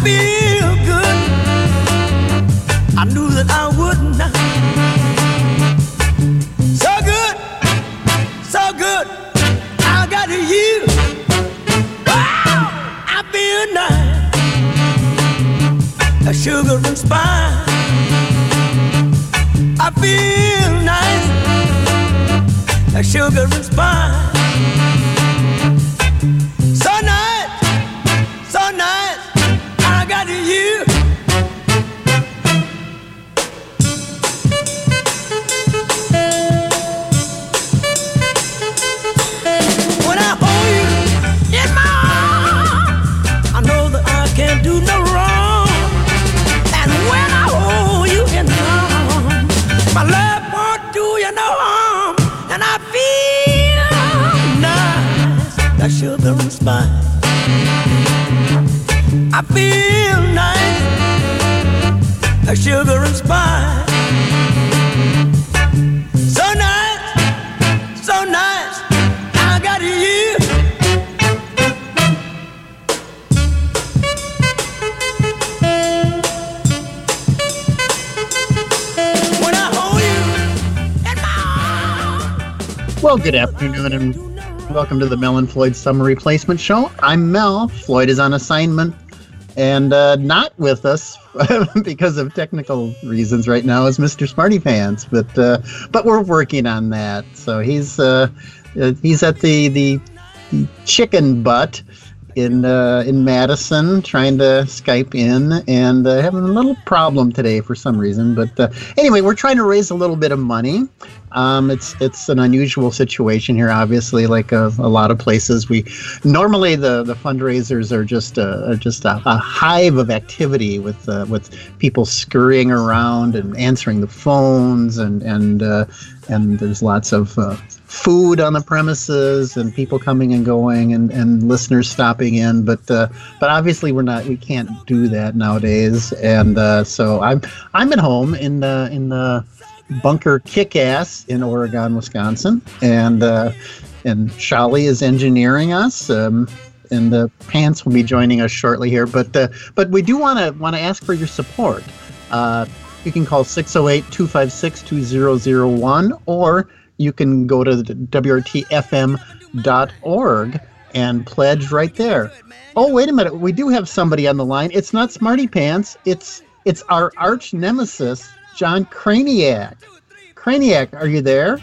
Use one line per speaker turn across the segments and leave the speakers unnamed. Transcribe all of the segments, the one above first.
feel good. I knew that I would not. So good, so good. I got you. Wow, I feel nice. A sugar and spice. I feel nice. A sugar and spice. So nice, so nice. I got you. When I hold you in my arms, I know that I can't do no wrong. And when I hold you in my arms, my love won't do you no harm. And I feel nice, like sugar and spice. I feel nice, like sugar and spice. So nice, so nice, I got you. When I hold you in my arms.
Well, good afternoon and welcome to the Mel and Floyd Summer Replacement Show. I'm Mel. Floyd is on assignment and not with us because of technical reasons right now is Mr. Smarty Pants, but we're working on that. So he's at the chicken butt in Madison trying to Skype in and having a little problem today for some reason. But anyway, we're trying to raise a little bit of money. It's an unusual situation here, obviously, like a lot of places. We normally the fundraisers are just a hive of activity with people scurrying around and answering the phones and there's lots of food on the premises and people coming and going and listeners stopping in, but obviously we can't do that nowadays, and so I'm at home in the bunker Kick-Ass in Oregon, Wisconsin, and Shali is engineering us, and the Pants will be joining us shortly here, but we do want to ask for your support. You can call 608-256-2001, or you can go to WRTFM.org and pledge right there. Oh, wait a minute. We do have somebody on the line. It's not Smarty Pants. It's our arch nemesis, John Craniac. Craniac, are you there?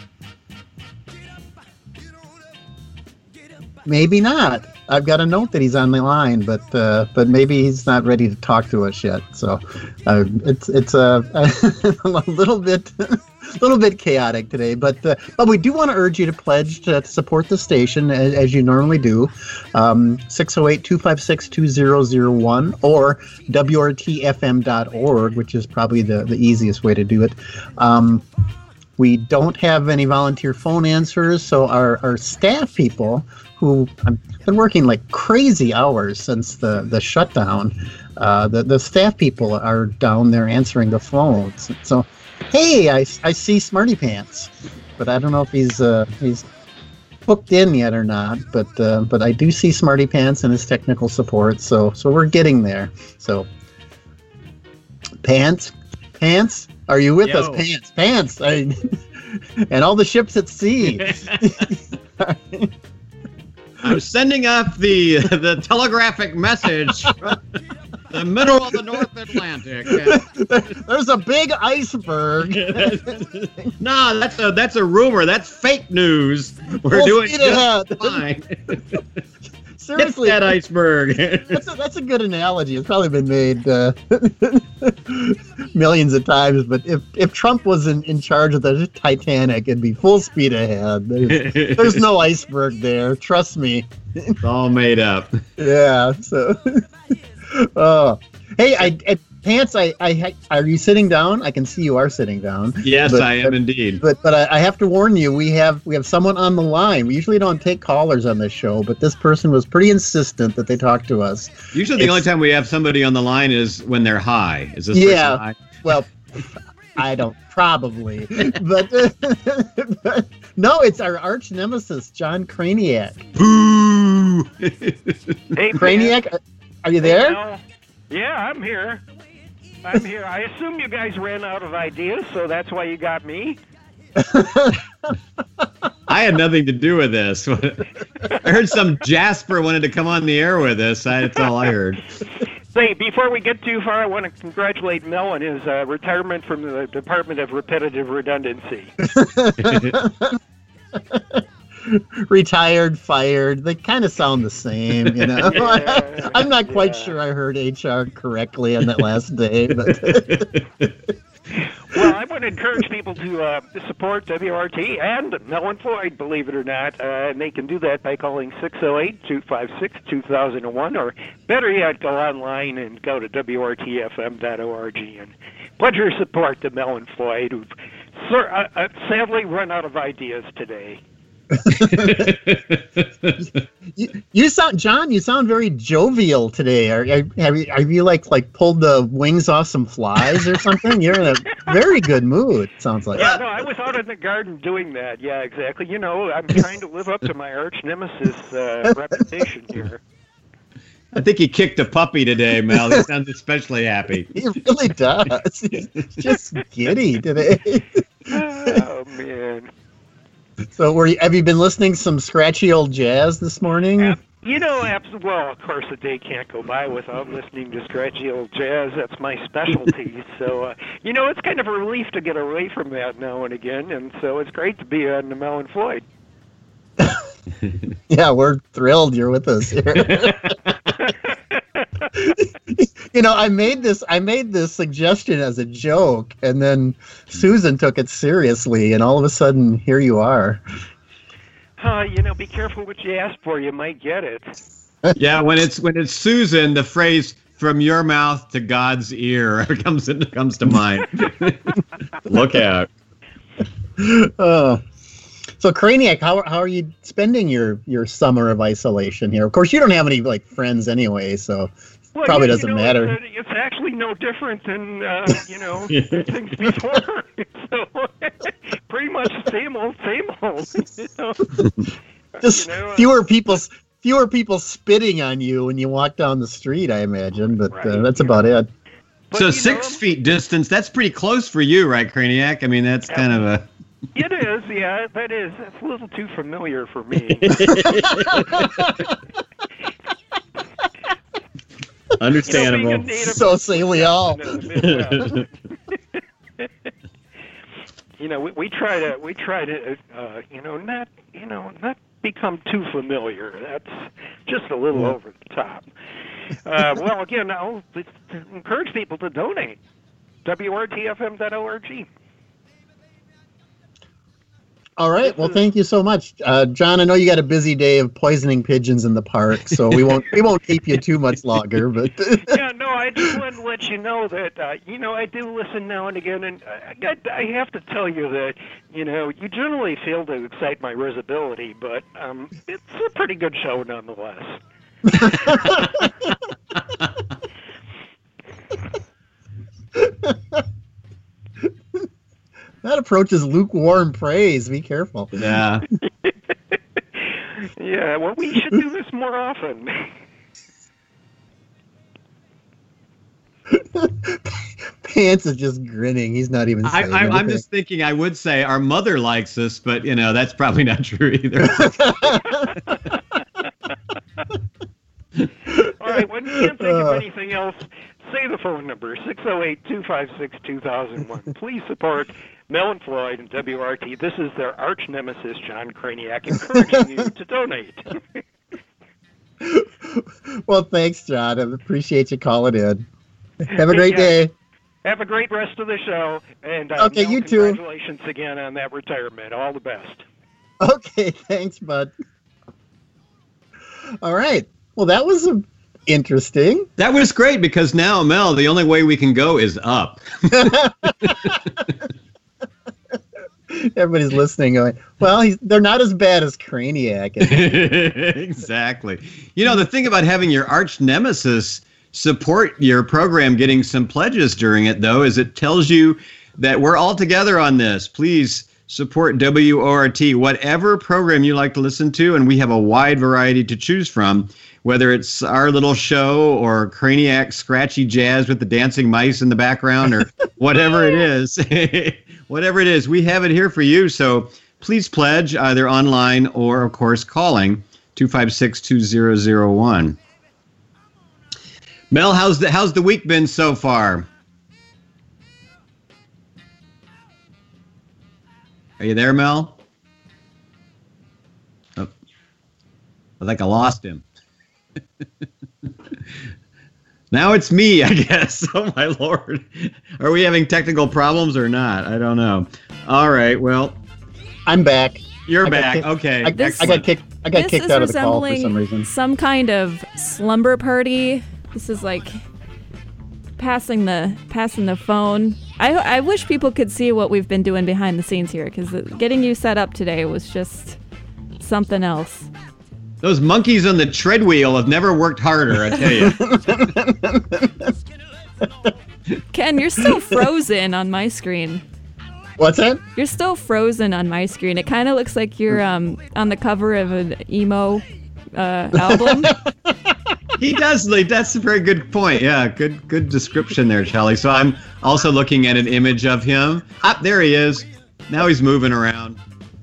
Maybe not. I've got a note that he's on the line, but maybe he's not ready to talk to us yet. So it's a little bit chaotic today, but we do want to urge you to pledge to support the station as you normally do. 608-256-2001 or WRTFM.org, which is probably the easiest way to do it. We don't have any volunteer phone answers, so our staff people who have been working like crazy hours since the shutdown, the staff people are down there answering the phones. So, hey, I see Smarty Pants, but I don't know if he's hooked in yet or not. But I do see Smarty Pants and his technical support. So we're getting there. So, Pants, are you with us? Pants, and all the ships at sea.
I'm sending off the telegraphic message from the middle of the North Atlantic.
There's a big iceberg.
No, that's a rumor. That's fake news. We're doing just fine.
Seriously,
hit that iceberg.
That's a good analogy. It's probably been made millions of times. But if Trump was in charge of the Titanic, it'd be full speed ahead. There's no iceberg there. Trust me.
It's all made up.
Yeah. So, hey, Pants, are you sitting down? I can see you are sitting down.
Yes, I am indeed.
But I have to warn you, we have someone on the line. We usually don't take callers on this show, but this person was pretty insistent that they talk to us.
Usually the only time we have somebody on the line is when they're high. Is this person high?
Well, I don't probably, but no, it's our arch nemesis, John Craniac.
Boo!
Hey,
Craniac, are you there?
Yeah, I'm here. I'm here. I assume you guys ran out of ideas, so that's why you got me.
I had nothing to do with this. I heard some Jasper wanted to come on the air with us. That's all I heard.
Say, before we get too far, I want to congratulate Mel on his retirement from the Department of Repetitive Redundancy.
Retired, fired. They kind of sound the same, you know.
Yeah,
I'm not quite sure I heard HR correctly on that last day, but
well, I want to encourage people to support WRT and Mel and Floyd, believe it or not. And they can do that by calling 608-256-2001, or better yet, go online and go to WRTFM.org and pledge your support to Mel and Floyd, who've sadly run out of ideas today.
you sound very jovial today. Have you like pulled the wings off some flies or something? You're in a very good mood, sounds like.
Yeah, no, I was out in the garden doing that. Yeah, exactly. You know, I'm trying to live up to my arch nemesis reputation here.
I think he kicked a puppy today, Mel. He sounds especially happy.
He really does. He's just giddy today.
Oh, man.
So, have you been listening to some scratchy old jazz this morning?
You know, well, of course, a day can't go by without listening to scratchy old jazz. That's my specialty. So, you know, it's kind of a relief to get away from that now and again, and so it's great to be on the Mel and Floyd.
Yeah, we're thrilled you're with us here. You know, I made this suggestion as a joke, and then Susan took it seriously, and all of a sudden, here you are.
You know, be careful what you ask for. You might get it.
Yeah, when it's Susan, the phrase "from your mouth to God's ear" comes to mind. Look out.
So, Craniac, how are you spending your summer of isolation here? Of course, you don't have any friends anyway, so
well,
probably doesn't matter.
It's actually no different than things before. So pretty much same old. You know?
Just fewer people spitting on you when you walk down the street, I imagine. But right, that's about it.
But, so 6 feet distance, that's pretty close for you, right, Craniac? I mean, that's kind of a...
It is, yeah, that is. It's a little too familiar for me.
Understandable.
So say we all.
You know, we try to not become too familiar. That's just a little over the top. Well, again, I'll encourage people to donate. WRTFM.org.
All right. Well, thank you so much, John. I know you got a busy day of poisoning pigeons in the park, so we won't keep you too much longer. But
yeah, no, I just wanted to let you know that I do listen now and again, and I have to tell you that you generally fail to excite my risibility, but it's a pretty good show nonetheless.
That approach is lukewarm praise. Be careful.
Yeah.
Yeah, well, we should do this more often.
Pants is just grinning. He's not even saying anything.
I'm just thinking I would say our mother likes us, but, that's probably not true either.
All right, when you can't think of anything else, say the phone number, 608-256-2001. Please support Mel and Floyd and WRT. This is their arch nemesis, John Craniac, encouraging you to donate.
Well, thanks, John. I appreciate you calling in. Have a great day.
Have a great rest of the show. And
okay,
Mel,
you too.
Congratulations again on that retirement. All the best.
Okay, thanks, bud. All right. Well, that was interesting.
That was great because now, Mel, the only way we can go is up.
Everybody's listening going, well, they're not as bad as Craniac.
Exactly. The thing about having your arch nemesis support your program getting some pledges during it, though, is it tells you that we're all together on this. Please support WORT, whatever program you like to listen to, and we have a wide variety to choose from, whether it's our little show or Craniac scratchy jazz with the dancing mice in the background or whatever it is. Whatever it is, we have it here for you. So please pledge either online or, of course, calling 256-2001. Mel, how's the week been so far? Are you there, Mel? Oh, I think I lost him. Now it's me, I guess. Oh, my Lord. Are we having technical problems or not? I don't know. All right, well.
I'm back.
You're back. Okay.
I got kicked out of the call for some reason.
Some kind of slumber party. This is like passing the phone. I wish people could see what we've been doing behind the scenes here, because getting you set up today was just something else.
Those monkeys on the treadwheel have never worked harder, I tell you.
Ken, you're still frozen on my screen.
What's that?
You're still frozen on my screen. It kind of looks like you're on the cover of an emo album.
He does. That's a very good point. Yeah, good description there, Charlie. So I'm also looking at an image of him. There he is. Now he's moving around.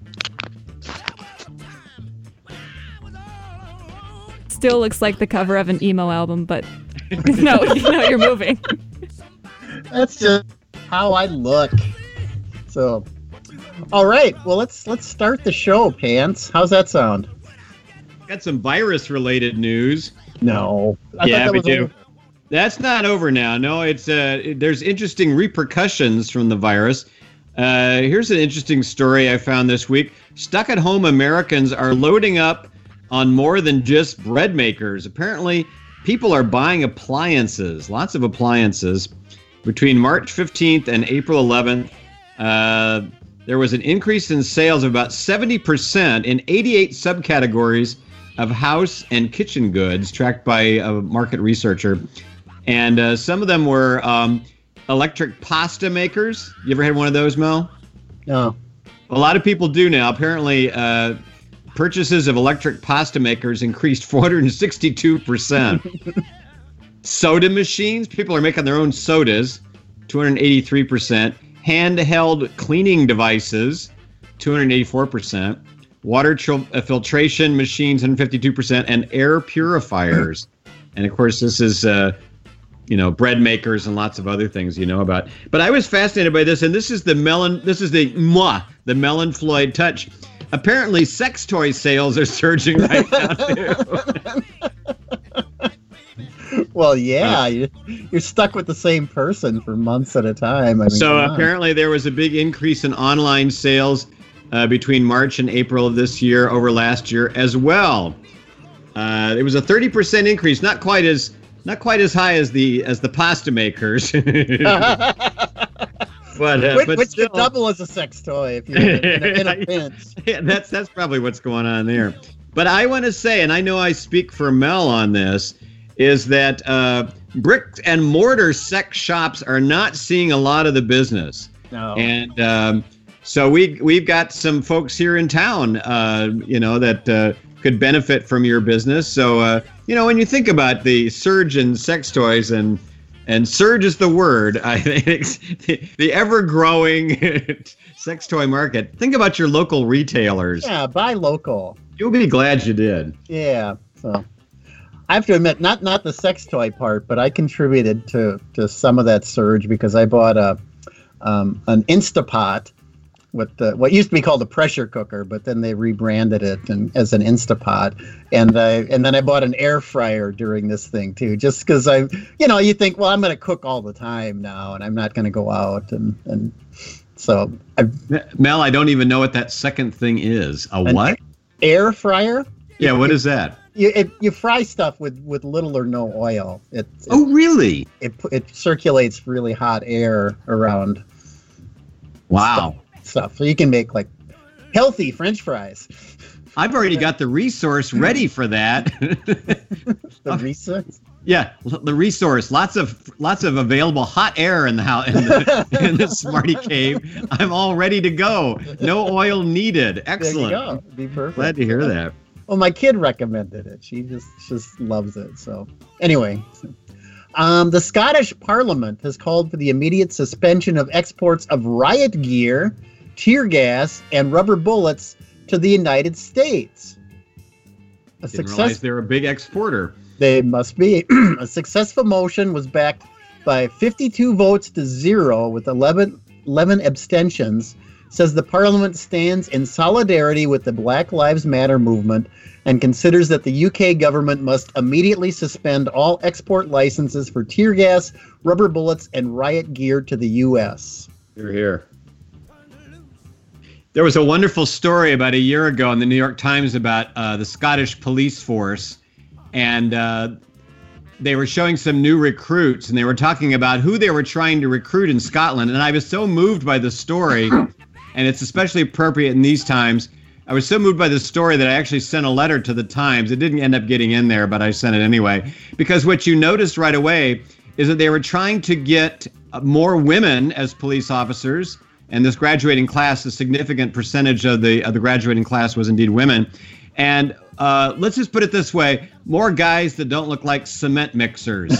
Still looks like the cover of an emo album, but no, you're moving.
That's just how I look. So, all right. Well, let's start the show, Pants. How's that sound?
Got some virus-related news.
No.
Yeah, we do. That's not over now. No, it's there's interesting repercussions from the virus. Here's an interesting story I found this week. Stuck-at-home Americans are loading up on more than just bread makers. Apparently, people are buying appliances, lots of appliances. Between March 15th and April 11th, there was an increase in sales of about 70% in 88 subcategories of house and kitchen goods, tracked by a market researcher. And some of them were electric pasta makers. You ever had one of those, Mel?
No.
A lot of people do now. Apparently, purchases of electric pasta makers increased 462%. Soda machines, people are making their own sodas, 283%. Handheld cleaning devices, 284%. Water filtration machines, 152%. And air purifiers. And of course, this is, bread makers and lots of other things you know about. But I was fascinated by this, and this is the Melon Floyd touch. Apparently, sex toy sales are surging right now, too.
Well, yeah, you're stuck with the same person for months at a time. I mean,
so apparently there was a big increase in online sales between March and April of this year over last year as well. It was a 30% increase, not quite as high as the pasta makers. But
which
still,
could double as a sex toy if you're in a pinch.
Yeah, that's probably what's going on there. But I want to say, and I know I speak for Mel on this, is that brick and mortar sex shops are not seeing a lot of the business.
No.
And so we've got some folks here in town, that could benefit from your business. So, when you think about the surge in sex toys and surge is the word, I think, the ever-growing sex toy market. Think about your local retailers.
Yeah, buy local.
You'll be glad you did.
Yeah, so I have to admit, not the sex toy part, but I contributed to some of that surge because I bought an Instapot with what used to be called a pressure cooker, but then they rebranded it as an Instapot, and then I bought an air fryer during this thing too, just because you think, well, I'm going to cook all the time now, and I'm not going to go out, and so
Mel, I don't even know what that second thing is. What?
Air fryer?
Yeah, what is that?
You fry stuff with little or no oil.
Really?
It circulates really hot air around.
Wow.
Stuff. So you can make like healthy French fries.
I've already got the resource ready for that.
The resource?
Yeah, the resource, lots of available hot air in the house, in the Smarty Cave. I'm all ready to go. No oil needed. Excellent.
There you go. Be perfect.
Glad to hear that.
Well, my kid recommended it. She just loves it. So anyway, the Scottish Parliament has called for the immediate suspension of exports of riot gear, tear gas, and rubber bullets to the United States.
Didn't realize they're a big exporter.
They must be. A successful motion was backed by 52 votes to 0 with 11 abstentions, says the Parliament stands in solidarity with the Black Lives Matter movement and considers that the UK government must immediately suspend all export licenses for tear gas, rubber bullets, and riot gear to the US.
You're here. There was a wonderful story about a year ago in the New York Times about the Scottish police force. And they were showing some new recruits, and they were talking about who they were trying to recruit in Scotland. And I was so moved by the story, and it's especially appropriate in these times. I was so moved by the story that I actually sent a letter to the Times. It didn't end up getting in there, but I sent it anyway. Because what you noticed right away is that they were trying to get more women as police officers. And this graduating class, a significant percentage of the graduating class was indeed women. And let's just put it this way: more guys that don't look like cement mixers.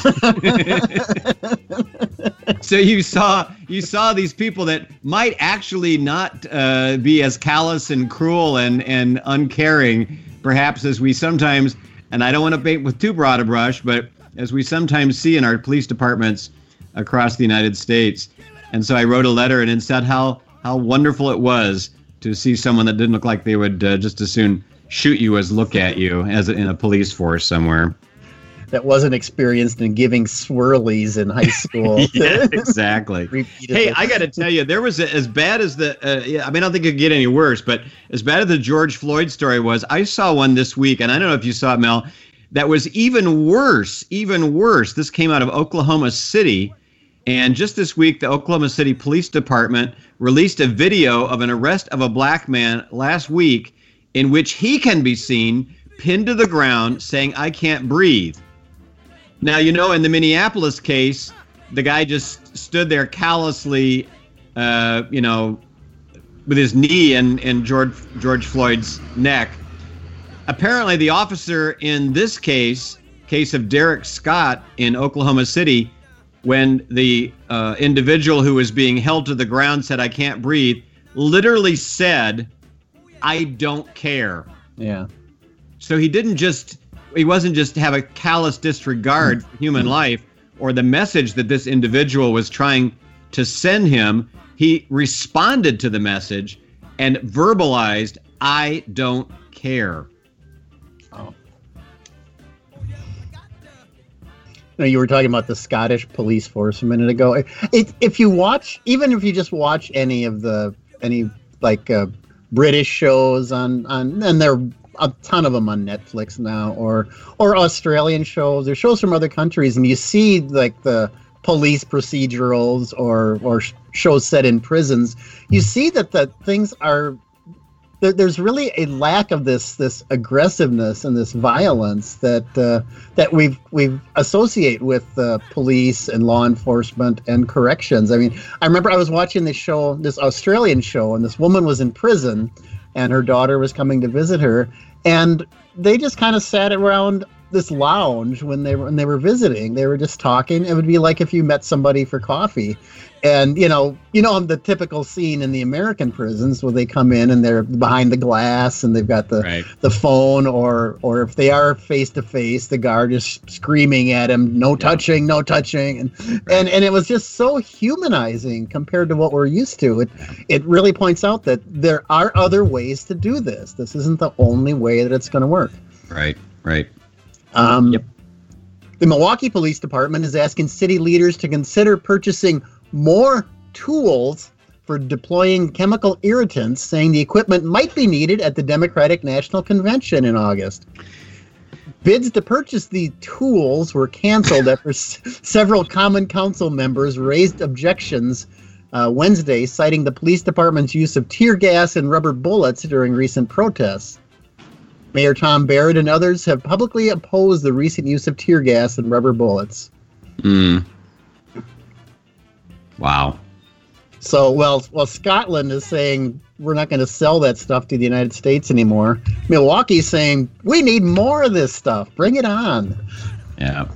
So you saw these people that might actually not be as callous and cruel and uncaring, perhaps, as we sometimes, and I don't want to paint with too broad a brush, but as we sometimes see in our police departments across the United States. And so I wrote a letter and it said how wonderful it was to see someone that didn't look like they would just as soon shoot you as look at you as in a police force somewhere.
That wasn't experienced in giving swirlies in high school.
Yeah, exactly. Hey, I got to tell you, there was as bad as the, I don't think it could get any worse, but as bad as the George Floyd story was, I saw one this week, and I don't know if you saw it, Mel, that was even worse. This came out of Oklahoma City. And just this week, the Oklahoma City Police Department released a video of an arrest of a black man last week in which he can be seen pinned to the ground saying, "I can't breathe." Now, in the Minneapolis case, the guy just stood there callously, with his knee in George Floyd's neck. Apparently, the officer in this case of Derek Scott in Oklahoma City, when the individual who was being held to the ground said, "I can't breathe," literally said, "I don't care."
Yeah.
So he wasn't just have a callous disregard for human life or the message that this individual was trying to send him. He responded to the message and verbalized, "I don't care."
Oh. You were talking about the Scottish police force a minute ago. If you just watch any British shows and there are a ton of them on Netflix now, or Australian shows or shows from other countries, and you see like the police procedurals or shows set in prisons, you see that the things are. There's really a lack of this aggressiveness and this violence that we associate with police and law enforcement and corrections. I mean, I remember I was watching this Australian show, and this woman was in prison, and her daughter was coming to visit her, and they just kind of sat around this lounge when they were visiting. They were just talking. It would be like if you met somebody for coffee. And, the typical scene in the American prisons where they come in and they're behind the glass and they've got the phone, or if they are face to face, the guard is screaming at him, no touching. And it was just so humanizing compared to what we're used to. It really points out that there are other ways to do this. This isn't the only way that it's going to work.
Right.
The Milwaukee Police Department is asking city leaders to consider purchasing more tools for deploying chemical irritants, saying the equipment might be needed at the Democratic National Convention in August. Bids to purchase the tools were canceled after several Common Council members raised objections Wednesday, citing the police department's use of tear gas and rubber bullets during recent protests. Mayor Tom Barrett and others have publicly opposed the recent use of tear gas and rubber bullets.
Wow.
So, well, Scotland is saying we're not going to sell that stuff to the United States anymore. Milwaukee's saying we need more of this stuff. Bring it on.
Yeah.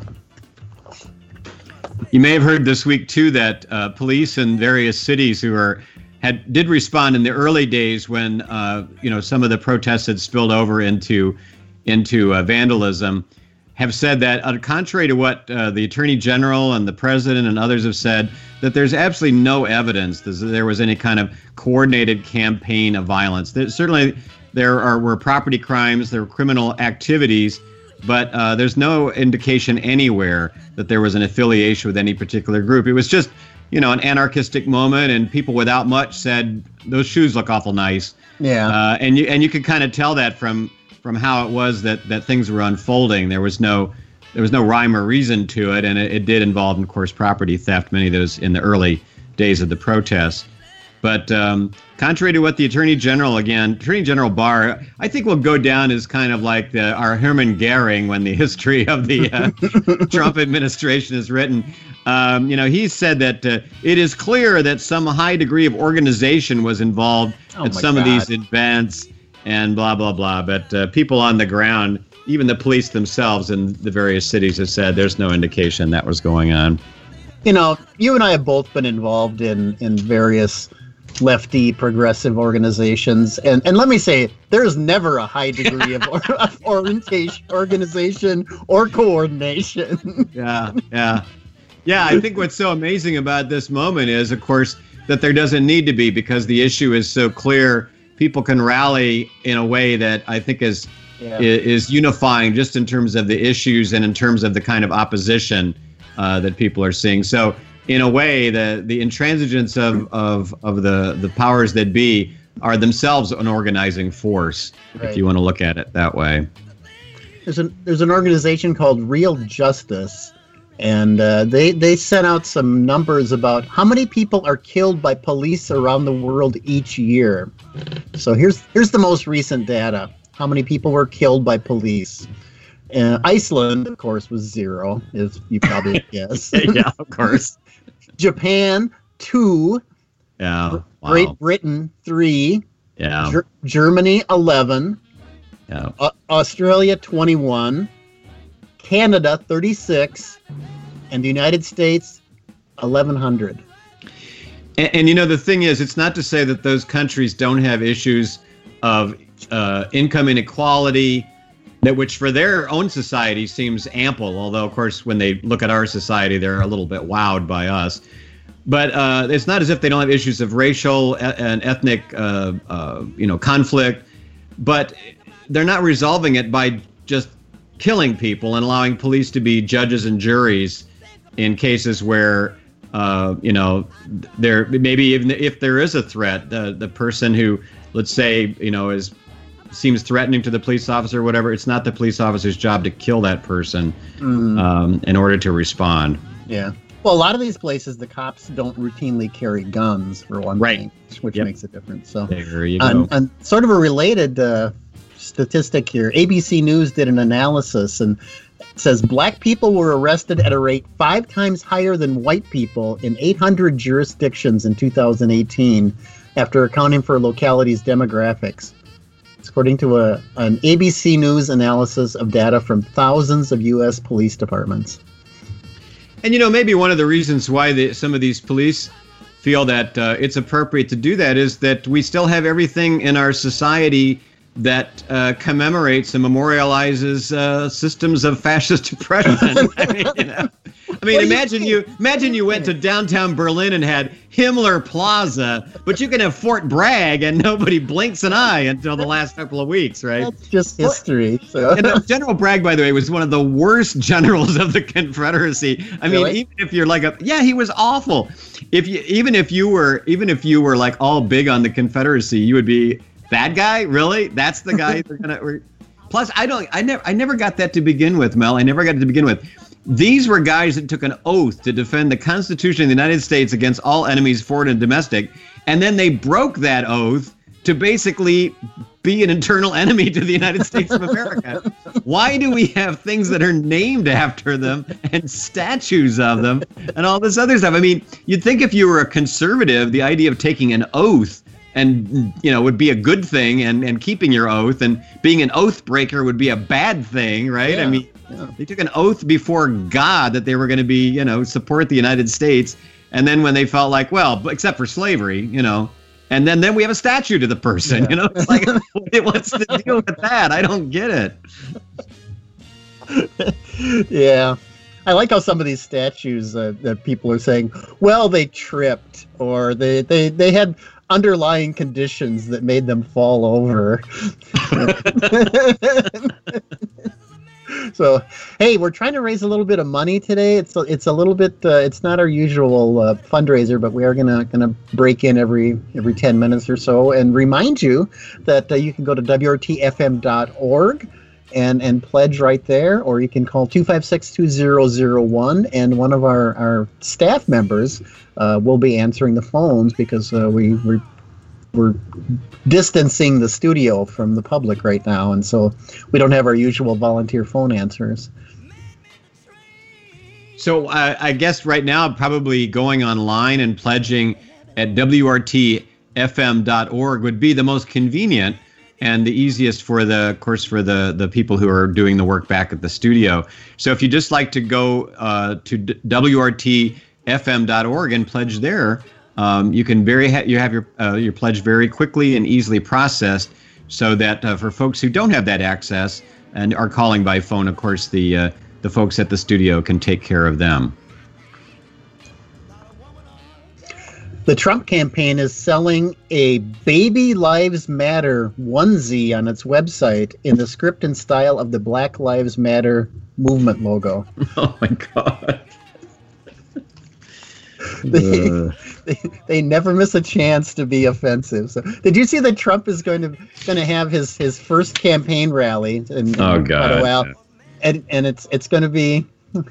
You may have heard this week too that police in various cities who did respond in the early days when some of the protests had spilled over into vandalism, have said that contrary to what the Attorney General and the President and others have said, that there's absolutely no evidence that there was any kind of coordinated campaign of violence. Certainly there were property crimes, there were criminal activities, but there's no indication anywhere that there was an affiliation with any particular group. It was just, an anarchistic moment, and people without much said, those shoes look awful nice.
Yeah.
And you could kind of tell that from how it was that things were unfolding. There was no rhyme or reason to it, and it did involve, of course, property theft, many of those in the early days of the protests. But contrary to what the Attorney General Barr, I think will go down as kind of like our Hermann Goering when the history of the Trump administration is written. He said that it is clear that some high degree of organization was involved at some of these events and blah, blah, blah. But people on the ground, even the police themselves in the various cities have said there's no indication that was going on.
You and I have both been involved in various lefty progressive organizations, and let me say, there's never a high degree of organization or coordination.
Yeah. I think what's so amazing about this moment is, of course, that there doesn't need to be, because the issue is so clear. People can rally in a way that I think is unifying, just in terms of the issues and in terms of the kind of opposition that people are seeing. So in a way, the intransigence of the powers that be are themselves an organizing force, right, if you want to look at it that way.
There's an organization called Real Justice, and they sent out some numbers about how many people are killed by police around the world each year. So here's the most recent data. How many people were killed by police? Iceland, of course, was 0, as you probably guess.
Yeah, of course.
Japan, 2.
Yeah. Wow.
Great Britain, 3.
Yeah.
Germany, 11.
Yeah.
Australia, 21. Canada, 36. And the United States, 1,100.
And the thing is, it's not to say that those countries don't have issues of income inequality, which for their own society seems ample, although, of course, when they look at our society, they're a little bit wowed by us. But it's not as if they don't have issues of racial and ethnic conflict, but they're not resolving it by just killing people and allowing police to be judges and juries in cases where, there maybe even if there is a threat, the person who, let's say, seems threatening to the police officer or whatever, it's not the police officer's job to kill that person in order to respond.
Yeah. Well, a lot of these places, the cops don't routinely carry guns, for one thing, which makes a difference. So
there you go.
And sort of a related statistic here, ABC News did an analysis, and it says black people were arrested at a rate 5 times higher than white people in 800 jurisdictions in 2018, after accounting for localities' demographics. According to an ABC News analysis of data from thousands of U.S. police departments.
And, maybe one of the reasons why some of these police feel that it's appropriate to do that is that we still have everything in our society that commemorates and memorializes systems of fascist oppression. Imagine you went to downtown Berlin and had Himmler Plaza, but you can have Fort Bragg and nobody blinks an eye until the last couple of weeks, right?
That's just history. So.
And General Bragg, by the way, was one of the worst generals of the Confederacy.
Really?
Even if you're like he was awful. Even if you were like all big on the Confederacy, you would be, that guy, really? That's the guy they're gonna. Plus, I never got that to begin with, Mel. I never got it to begin with. These were guys that took an oath to defend the Constitution of the United States against all enemies, foreign and domestic, and then they broke that oath to basically be an internal enemy to the United States of America. Why do we have things that are named after them and statues of them and all this other stuff? I mean, you'd think if you were a conservative, the idea of taking an oath and, would be a good thing, and keeping your oath and being an oath breaker would be a bad thing, right?
Yeah.
I mean, they took an oath before God that they were going to be, support the United States. And then when they felt like, well, except for slavery, and then we have a statue to the person, it's like, what's the deal with that? I don't get
it. Yeah. I like how some of these statues that people are saying, well, they tripped, or they had underlying conditions that made them fall over. So, hey, we're trying to raise a little bit of money today. It's a little bit. It's not our usual fundraiser, but we are gonna break in every 10 minutes or so, and remind you that you can go to wrtfm.org and pledge right there, or you can call 256-2001, and one of our staff members will be answering the phones, because we're distancing the studio from the public right now, and so we don't have our usual volunteer phone answers.
So I guess right now probably going online and pledging at wrtfm.org would be the most convenient and the easiest for the people who are doing the work back at the studio. So if you just like to go to wrtfm.org and pledge there, you can you have your pledge very quickly and easily processed, so that for folks who don't have that access and are calling by phone, of course, the folks at the studio can take care of them.
The Trump campaign is selling a Baby Lives Matter onesie on its website in the script and style of the Black Lives Matter movement logo.
Oh my God.
They never miss a chance to be offensive. So, did you see that Trump is going to have his first campaign rally in
God.
quite a while, and it's going to be,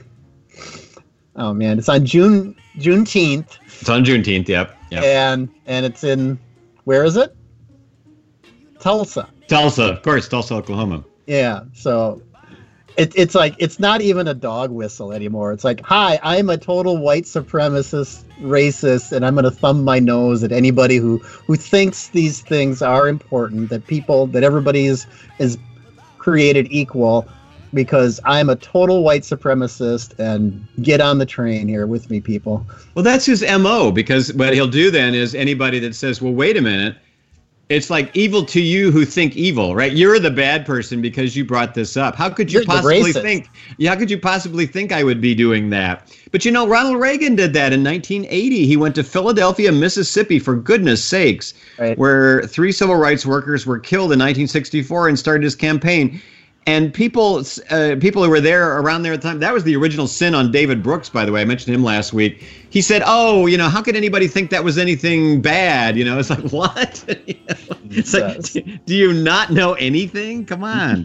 oh man, it's on Juneteenth.
It's on Juneteenth, yep.
And it's in, where is it? Tulsa,
of course, Tulsa, Oklahoma.
Yeah, so it's like, it's not even a dog whistle anymore. It's like, hi, I'm a total white supremacist, racist, and I'm going to thumb my nose at anybody who thinks these things are important, that everybody is created equal, because I'm a total white supremacist, and get on the train here with me, people.
Well, that's his MO, because what he'll do then is anybody that says, well, wait a minute, it's like evil to you who think evil, right? You're the bad person because you brought this up. How could you possibly think? Yeah, how could you possibly think I would be doing that? But Ronald Reagan did that in 1980. He went to Philadelphia, Mississippi, for goodness sakes, right, where 3 civil rights workers were killed in 1964, and started his campaign. And people who were there around there at the time, that was the original sin on David Brooks, by the way. I mentioned him last week. He said, oh, how could anybody think that was anything bad? It's like, what? It's like, do you not know anything? Come on.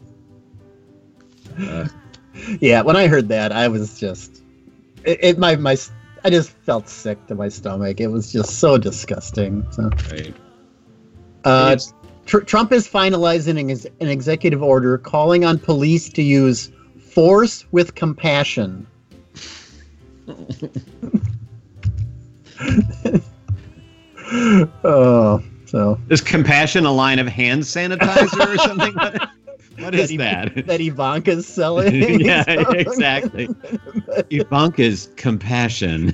Yeah, when I heard that, I was just, I just felt sick to my stomach. It was just so disgusting. So. Right. Trump is finalizing an executive order calling on police to use force with compassion. So
is compassion a line of hand sanitizer or something? What is that?
That Ivanka's selling?
Yeah, exactly. Ivanka's compassion.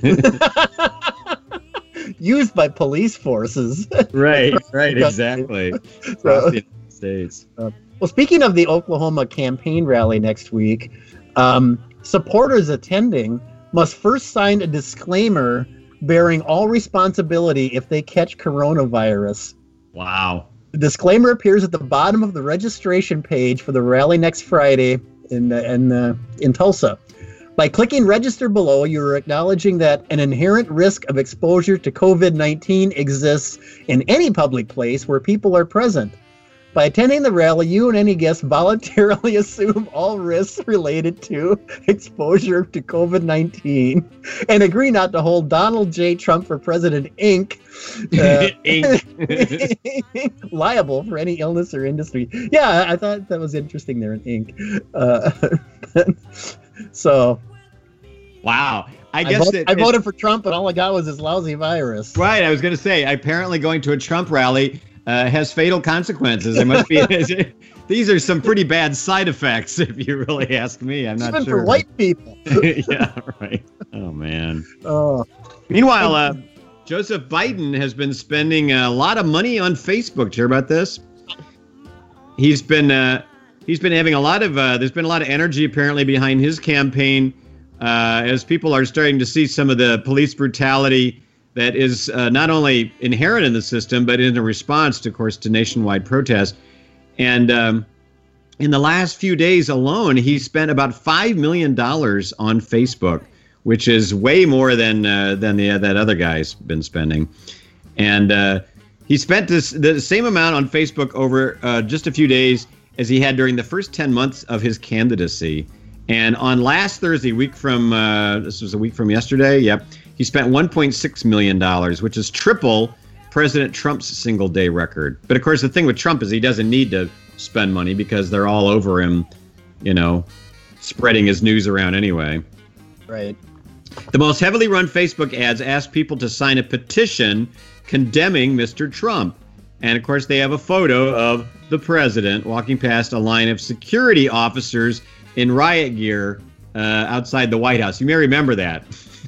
Used by police forces.
Right, exactly. Across the United States.
Well, speaking of the Oklahoma campaign rally next week, supporters attending must first sign a disclaimer bearing all responsibility if they catch coronavirus.
Wow.
The disclaimer appears at the bottom of the registration page for the rally next Friday in Tulsa. By clicking register below, you're acknowledging that an inherent risk of exposure to COVID-19 exists in any public place where people are present. By attending the rally, you and any guest voluntarily assume all risks related to exposure to COVID-19 and agree not to hold Donald J. Trump for President, Inc. Liable for any illness or industry. Yeah, I thought that was interesting there in Inc. So...
Wow. I
voted for Trump, but all I got was this lousy virus.
Right. I was going to say, apparently going to a Trump rally has fatal consequences. There must be. These are some pretty bad side effects, if you really ask me. I'm not
Even
sure.
for white people.
Yeah, right. Oh, man.
Oh.
Meanwhile, Joseph Biden has been spending a lot of money on Facebook. Did you hear about this? He's been having a lot of, there's been a lot of energy apparently behind his campaign. As people are starting to see some of the police brutality that is not only inherent in the system, but in a response, to, of course, to nationwide protests. And in the last few days alone, he spent about $5 million on Facebook, which is way more than that other guy's been spending. And he spent the same amount on Facebook over just a few days as he had during the first 10 months of his candidacy. And on last Thursday, this was a week from yesterday, yep, he spent $1.6 million, which is triple President Trump's single-day record. But, of course, the thing with Trump is he doesn't need to spend money because they're all over him, spreading his news around anyway.
Right.
The most heavily run Facebook ads ask people to sign a petition condemning Mr. Trump. And, of course, they have a photo of the president walking past a line of security officers in riot gear outside the White House. You may remember that.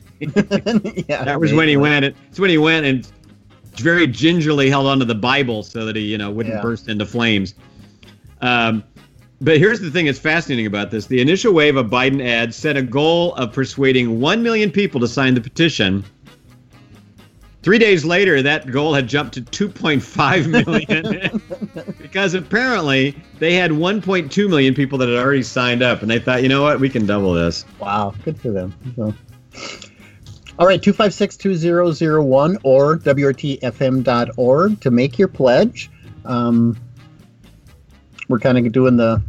Yeah,
that was when he went. It's when he went and very gingerly held onto the Bible so that he, wouldn't burst into flames. But here's the thing that's fascinating about this. The initial wave of Biden ads set a goal of persuading 1 million people to sign the petition. 3 days later, that goal had jumped to 2.5 million because apparently they had 1.2 million people that had already signed up. And they thought, you know what, we can double this.
Wow, good for them. So. All right, 256-2001 or WRTFM.org to make your pledge. We're kind of doing the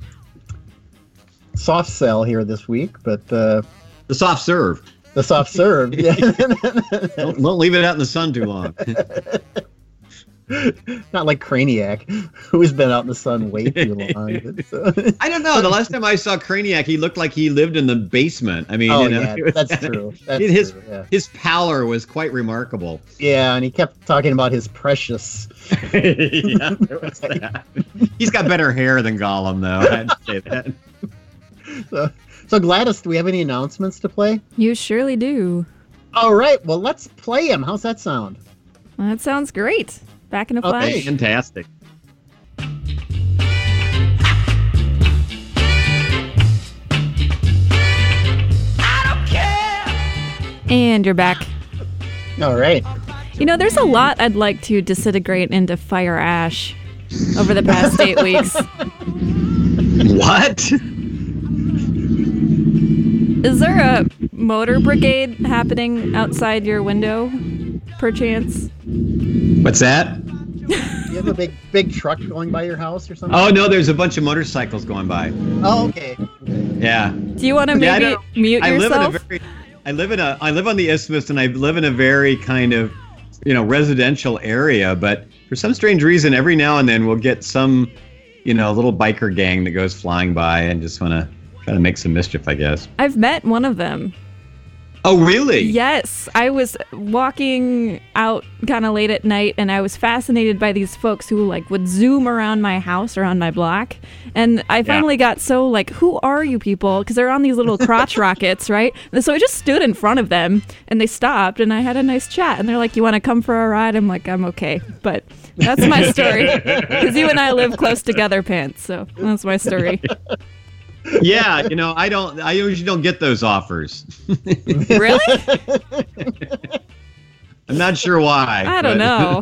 soft sell here this week, but...
the soft serve.
The soft serve, yeah.
Don't leave it out in the sun too long.
Not like Craniac, who's been out in the sun way too long.
I don't know. The last time I saw Craniac, he looked like he lived in the basement. I mean,
that's true.
His pallor was quite remarkable.
Yeah, and he kept talking about his precious.
Yeah, there was that. He's got better hair than Gollum, though. I had to say that.
So Gladys, do we have any announcements to play?
You surely do.
All right, well, let's play them. How's that sound?
Well, that sounds great. Back in a flash.
Okay.
Fantastic.
And you're back.
All right.
There's a lot I'd like to disintegrate into fire ash over the past 8 weeks.
What?
Is there a motor brigade happening outside your window, perchance?
What's that?
You have a big truck going by your house or something?
Oh, no, there's a bunch of motorcycles going by.
Oh, okay.
Yeah.
Do you want to maybe mute yourself?
I live on the Isthmus, and I live in a very kind of, residential area, but for some strange reason, every now and then we'll get some, little biker gang that goes flying by and just want to try to make some mischief, I guess.
I've met one of them.
Oh, really?
Yes. I was walking out kind of late at night, and I was fascinated by these folks who would zoom around my house or on my block. And I finally got so who are you people? Because they're on these little crotch rockets, right? And so I just stood in front of them, and they stopped, and I had a nice chat. And they're like, you want to come for a ride? I'm like, I'm okay. But that's my story. Because you and I live close together, Pants. So that's my story.
Yeah, I usually don't get those offers.
Really?
I'm not sure why.
I don't know.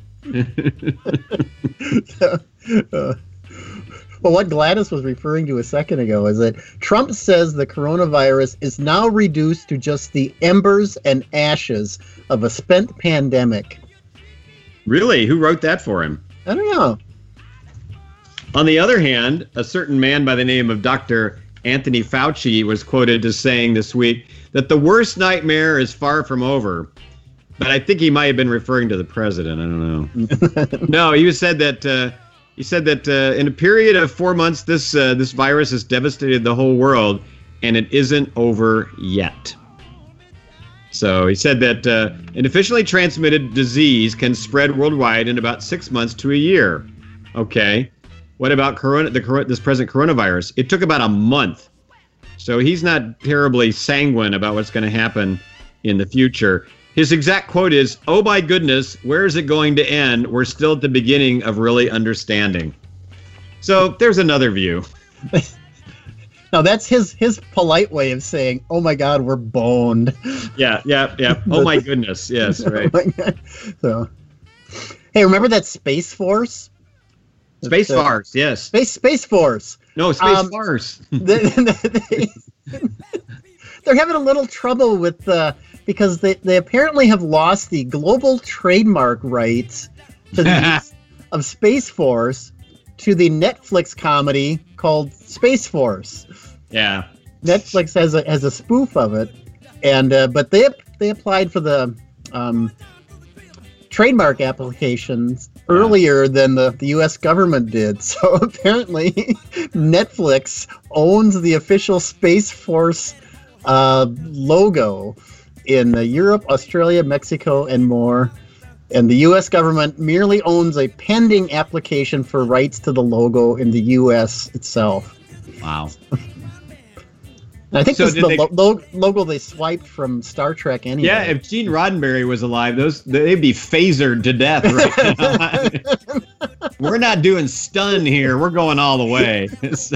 Well, what Gladys was referring to a second ago is that Trump says the coronavirus is now reduced to just the embers and ashes of a spent pandemic.
Really? Who wrote that for him?
I don't know.
On the other hand, a certain man by the name of Dr. Anthony Fauci was quoted as saying this week that the worst nightmare is far from over. But I think he might have been referring to the president. I don't know. No, he said that in a period of 4 months, this virus has devastated the whole world, and it isn't over yet. So he said that an officially transmitted disease can spread worldwide in about 6 months to a year. Okay. What about this present coronavirus? It took about a month. So he's not terribly sanguine about what's going to happen in the future. His exact quote is, "Oh my goodness, where is it going to end? We're still at the beginning of really understanding." So there's another view.
Now that's his polite way of saying, "Oh my God, we're boned."
Yeah. Oh my goodness, yes, right.
Oh my God. So, hey, remember that Space Force?
Space Force, yes.
Space Force.
No, Space Force.
They're having a little trouble with because they apparently have lost the global trademark rights to the use of Space Force to the Netflix comedy called Space Force.
Yeah.
Netflix has a spoof of it, and but they applied for the trademark applications earlier than the U.S. government did. So apparently Netflix owns the official Space Force logo in Europe, Australia, Mexico, and more. And the U.S. government merely owns a pending application for rights to the logo in the U.S. itself.
Wow.
I think this is the logo they swiped from Star Trek anyway.
Yeah, if Gene Roddenberry was alive, they'd be phasered to death right now. We're not doing stun here. We're going all the way. So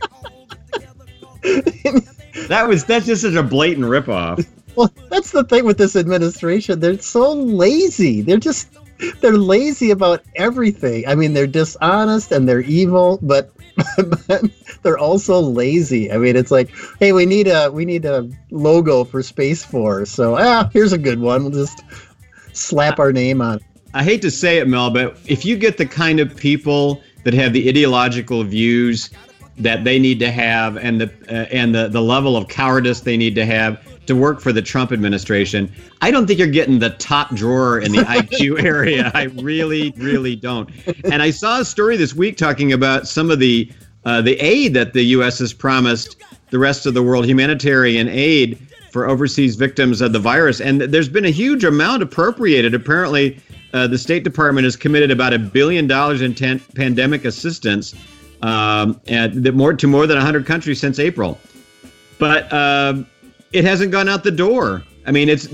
that's just such a blatant ripoff.
Well, that's the thing with this administration. They're so lazy. They're lazy about everything. I mean, they're dishonest and they're evil, but they're also lazy. I mean, it's like, hey, we need a logo for Space Force. So, here's a good one. We'll just slap our name on it.
I hate to say it, Mel, but if you get the kind of people that have the ideological views that they need to have and the level of cowardice they need to have to work for the Trump administration, I don't think you're getting the top drawer in the IQ area. I really, really don't. And I saw a story this week talking about some of the aid that the U.S. has promised the rest of the world, humanitarian aid for overseas victims of the virus. And there's been a huge amount appropriated. Apparently, the State Department has committed about $1 billion in pandemic assistance to more than 100 countries since April. But it hasn't gone out the door. I mean, it's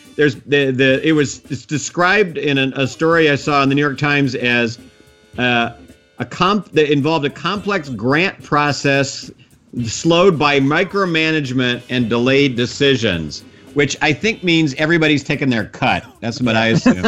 described in a story I saw in the New York Times as that involved a complex grant process slowed by micromanagement and delayed decisions, which I think means everybody's taking their cut. That's what I assume.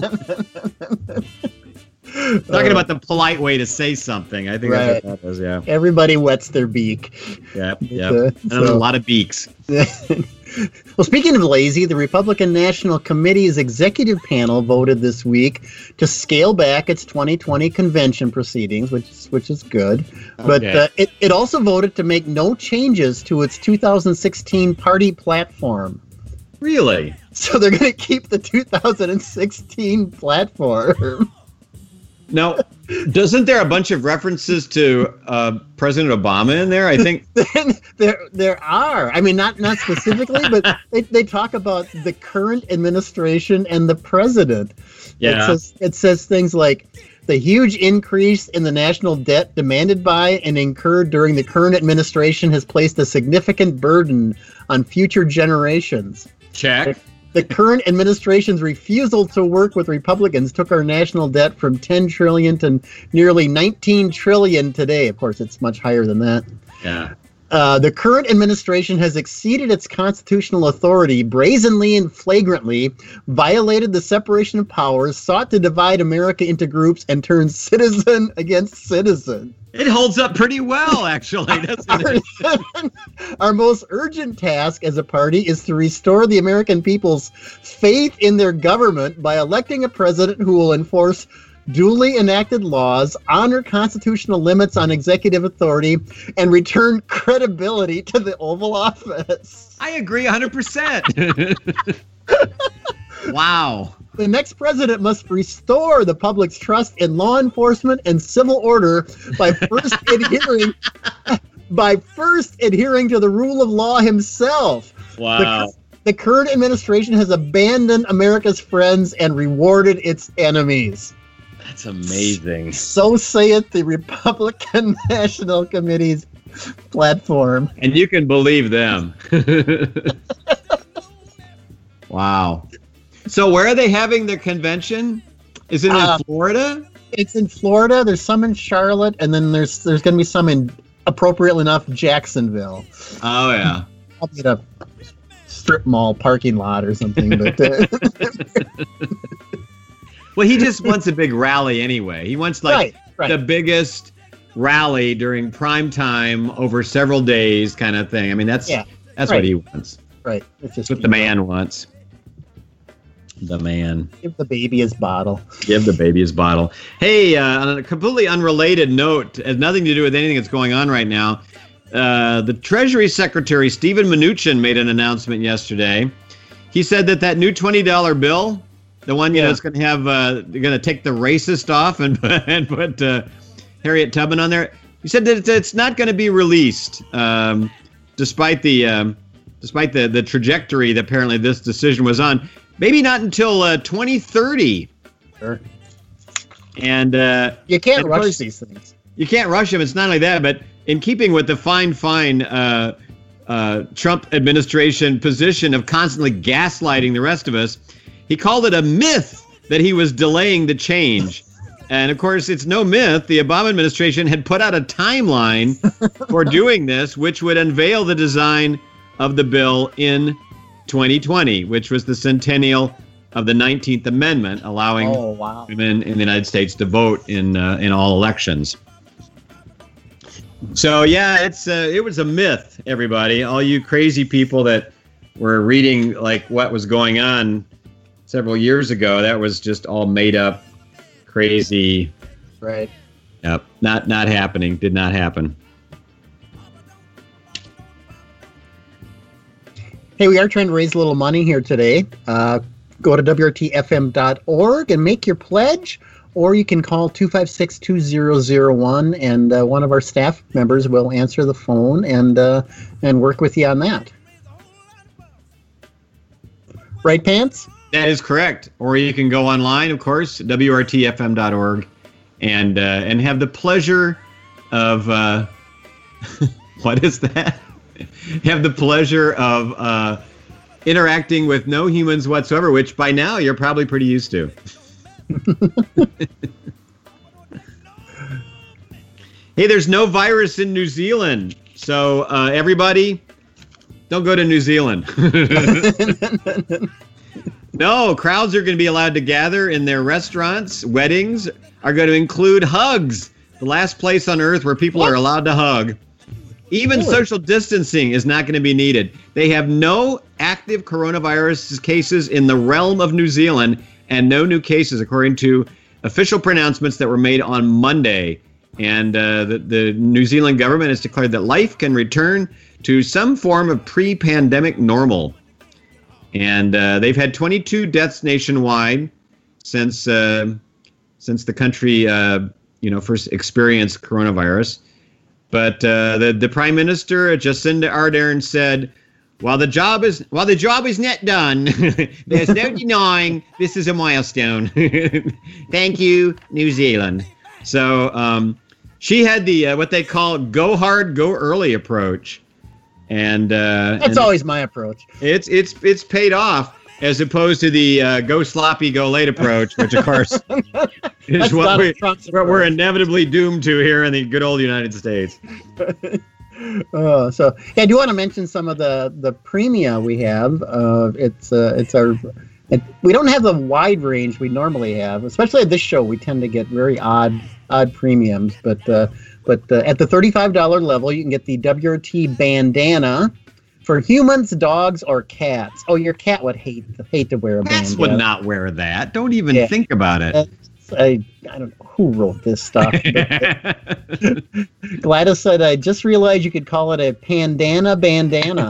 Talking about the polite way to say something. I think that's what that is, yeah.
Everybody wets their beak.
Yep. A lot of beaks.
Well, speaking of lazy, the Republican National Committee's executive panel voted this week to scale back its 2020 convention proceedings, which is good. Okay. But it also voted to make no changes to its 2016 party platform.
Really?
So they're going to keep the 2016 platform.
Now, doesn't there a bunch of references to President Obama in there? I think
there are. I mean, not specifically, but they talk about the current administration and the president. Yeah. It says things like the huge increase in the national debt demanded by and incurred during the current administration has placed a significant burden on future generations.
Check.
The current administration's refusal to work with Republicans took our national debt from $10 trillion to nearly $19 trillion today. Of course, it's much higher than that.
Yeah.
The current administration has exceeded its constitutional authority, brazenly and flagrantly violated the separation of powers, sought to divide America into groups, and turned citizen against citizen.
It holds up pretty well, actually, doesn't it?
Our most urgent task as a party is to restore the American people's faith in their government by electing a president who will enforce duly enacted laws, honor constitutional limits on executive authority, and return credibility to the Oval Office.
I agree 100%. Wow.
The next president must restore the public's trust in law enforcement and civil order by first adhering to the rule of law himself.
Wow.
The current administration has abandoned America's friends and rewarded its enemies.
That's amazing.
So saith the Republican National Committee's platform.
And you can believe them. Wow. So where are they having their convention? Is it in Florida?
It's in Florida. There's some in Charlotte, and then there's going to be some in, appropriately enough, Jacksonville.
Oh, yeah.
Probably at a strip mall parking lot or something. But
well, he just wants a big rally anyway. He wants
right.
the biggest rally during prime time over several days kind of thing. I mean, that's what he wants.
Right. It's just
what the man wants. The man.
Give the baby his bottle.
Give the baby his bottle. Hey, on a completely unrelated note, has nothing to do with anything that's going on right now. The Treasury Secretary, Steven Mnuchin, made an announcement yesterday. He said that new $20 bill, the one that's going to have, they're going to take the racist off and put Harriet Tubman on there. He said that it's not going to be released, despite the trajectory that apparently this decision was on. Maybe not until 2030. Sure. And
you can't rush these things.
You can't rush them. It's not only that, but in keeping with the fine Trump administration position of constantly gaslighting the rest of us, he called it a myth that he was delaying the change. And of course, it's no myth. The Obama administration had put out a timeline for doing this, which would unveil the design of the bill in 2020, which was the centennial of the 19th Amendment, allowing women in the United States to vote in all elections. So yeah, it was a myth, everybody. All you crazy people that were reading like what was going on several years ago, that was just all made up, crazy.
Right.
Yep. Not happening. Did not happen.
Hey, we are trying to raise a little money here today. Go to WRTFM.org and make your pledge, or you can call 256-2001, and one of our staff members will answer the phone and work with you on that. Right, Pants?
That is correct. Or you can go online, of course, WRTFM.org, and have the pleasure of what is that? Have the pleasure of interacting with no humans whatsoever, which by now you're probably pretty used to. Hey, there's no virus in New Zealand. So everybody, don't go to New Zealand. No, crowds are going to be allowed to gather in their restaurants. Weddings are going to include hugs. The last place on earth where people are allowed to hug. Even social distancing is not going to be needed. They have no active coronavirus cases in the realm of New Zealand and no new cases, according to official pronouncements that were made on Monday. And the New Zealand government has declared that life can return to some form of pre-pandemic normal. And they've had 22 deaths nationwide since the country first experienced coronavirus. But the Prime Minister, Jacinda Ardern, said, while the job is not done, there's no denying this is a milestone. Thank you, New Zealand. So she had the what they call go hard, go early approach, and
that's always my approach.
It's paid off, as opposed to the go sloppy, go late approach, which of course is what we're inevitably doomed to here in the good old United States.
So yeah, I do want to mention some of the premia we have. We don't have the wide range we normally have, especially at this show. We tend to get very odd premiums, but at the $35 level, you can get the WRT bandana for humans, dogs, or cats. Oh, your cat would hate to wear a bandana.
Cats would not wear that. Don't even think about it.
I don't know who wrote this stuff. Gladys said, I just realized you could call it a pandana bandana.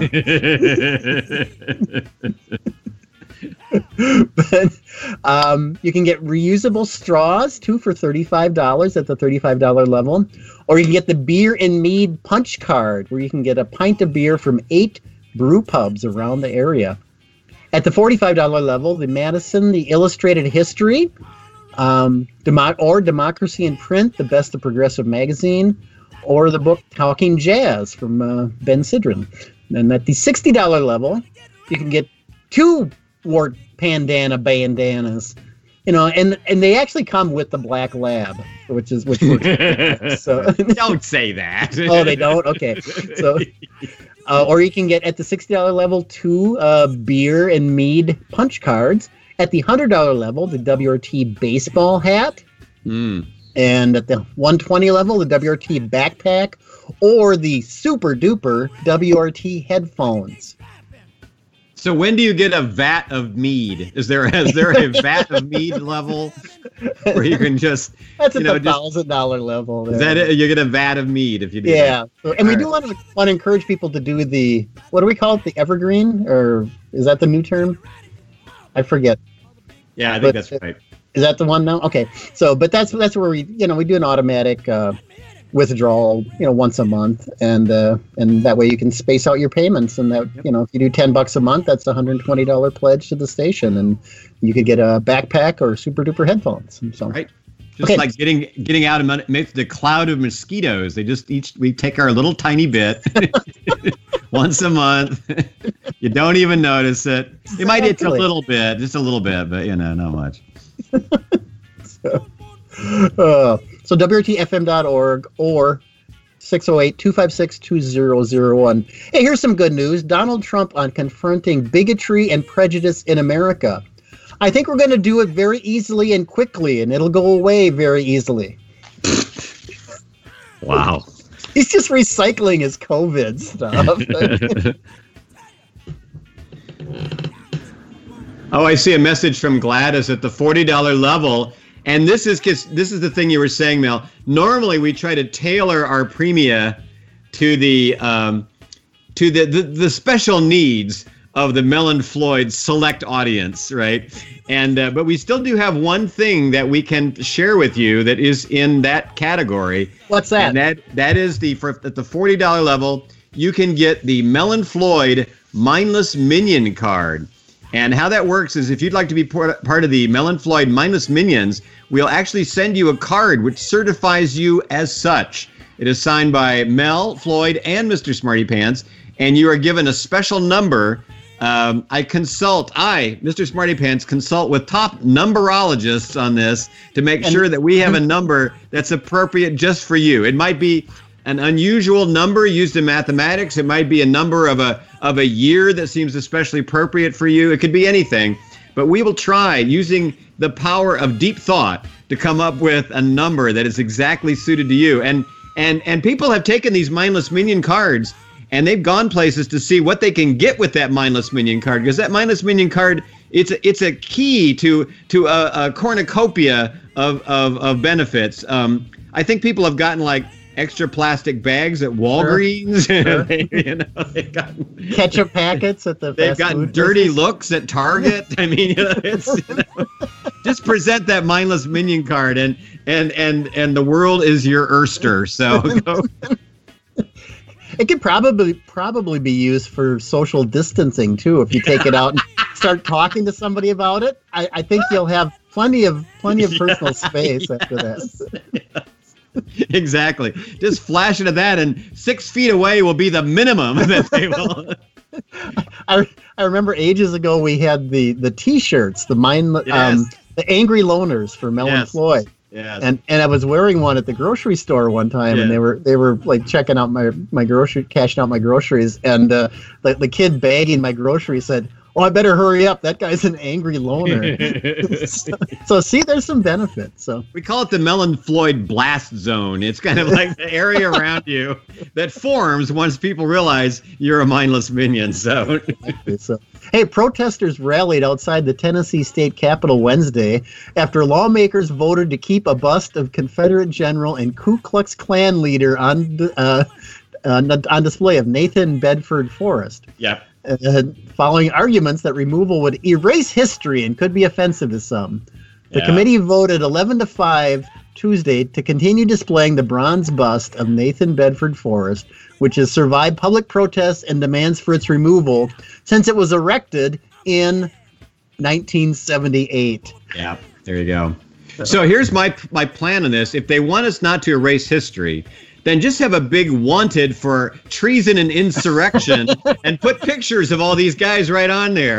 But you can get reusable straws, 2 for $35 at the $35 level. Or you can get the beer and mead punch card, where you can get a pint of beer from 8 brew pubs around the area. At the $45 level, the Madison, the Illustrated History, or Democracy in Print, the Best of Progressive Magazine, or the book Talking Jazz from Ben Sidran. And at the $60 level, you can get 2 wart pandana bandanas, and they actually come with the black lab, which works. So
don't say that.
Oh, they don't? Okay. So, or you can get at the $60 level 2 beer and mead punch cards. At the $100 level, the WRT baseball hat. And at the $120 level, the WRT backpack, or the super duper WRT headphones.
So when do you get a vat of mead? Is there a vat of mead level where you can just
that's at the $1,000 level? There.
Is that it? You get a vat of mead if you do
that.
So,
and we do want to encourage people to do the, what do we call it, the evergreen, or is that the new term? I forget.
Yeah, I think that's right.
Is that the one now? Okay. So, but that's where we do an automatic withdrawal, once a month, and that way you can space out your payments, and that if you do $10 a month, that's a $120 pledge to the station, and you could get a backpack or super duper headphones. So.
Right. Just like getting out amidst the cloud of mosquitoes. We take our little tiny bit once a month. You don't even notice it. Exactly. It might itch a little bit, just a little bit, but not much.
So WRTFM.org or 608-256-2001. Hey, here's some good news. Donald Trump on confronting bigotry and prejudice in America. I think we're going to do it very easily and quickly, and it'll go away very easily.
Wow.
He's just recycling his COVID stuff.
Oh, I see a message from Gladys at the $40 level. And this is the thing you were saying, Mel. Normally, we try to tailor our premia to the special needs of the Mel and Floyd select audience, right? And but we still do have one thing that we can share with you that is in that category.
What's that?
And that is at the $40 level, you can get the Mel and Floyd Mindless Minion card. And how that works is if you'd like to be part of the Mel and Floyd Mindless Minions, we'll actually send you a card which certifies you as such. It is signed by Mel, Floyd, and Mr. Smarty Pants, and you are given a special number. Mr. Smarty Pants, consult with top numberologists on this to make sure that we have a number that's appropriate just for you. It might be an unusual number used in mathematics. It might be a number of a year that seems especially appropriate for you. It could be anything, but we will try using the power of deep thought to come up with a number that is exactly suited to you. And people have taken these Mindless Minion cards and they've gone places to see what they can get with that Mindless Minion card, because that Mindless Minion card, it's a key to a cornucopia of benefits. I think people have gotten like extra plastic bags at Walgreens. Sure. They've gotten
ketchup packets at the
They've gotten dirty looks at Target. I mean, just present that Mindless Minion card and the world is your oyster. So
it could probably be used for social distancing too. If you take it out and start talking to somebody about it, I think you'll have plenty of personal space after that.
Yes. Exactly. Just flash into that, and 6 feet away will be the minimum that they will.
I remember ages ago we had the T-shirts, the Angry Loners for Mel and Floyd.
Yes.
And I was wearing one at the grocery store one time, and they were like checking out my grocery, cashing out my groceries, and the kid bagging my groceries said, Oh, I better hurry up. That guy's an angry loner. So see, there's some benefits. So
we call it the Melon Floyd blast zone. It's kind of like the area around you that forms once people realize you're a mindless minion. So,
hey, protesters rallied outside the Tennessee State Capitol Wednesday after lawmakers voted to keep a bust of Confederate general and Ku Klux Klan leader on display of Nathan Bedford Forrest.
Yep.
Following arguments that removal would erase history and could be offensive to some. The committee voted 11-5 Tuesday to continue displaying the bronze bust of Nathan Bedford Forrest, which has survived public protests and demands for its removal since it was erected in 1978.
Yeah, there you go. So here's my plan on this. If they want us not to erase history, then just have a big wanted for treason and insurrection and put pictures of all these guys right on there.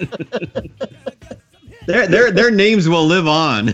Their names will live on.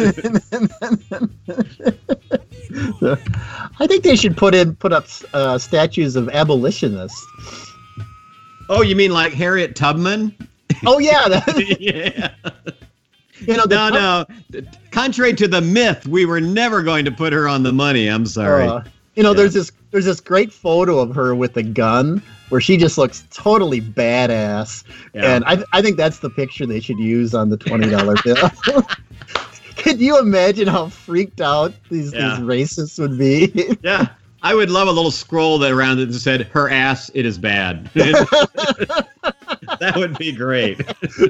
I think they should put up statues of abolitionists.
Oh, you mean like Harriet Tubman?
Oh yeah.
Yeah. No. Contrary to the myth, we were never going to put her on the money. I'm sorry.
There's this great photo of her with a gun where she just looks totally badass. Yeah. And I think that's the picture they should use on the $20 bill. Could you imagine how freaked out these racists would be?
Yeah. I would love a little scroll that around it that said, "Her ass, it is bad." That would be great.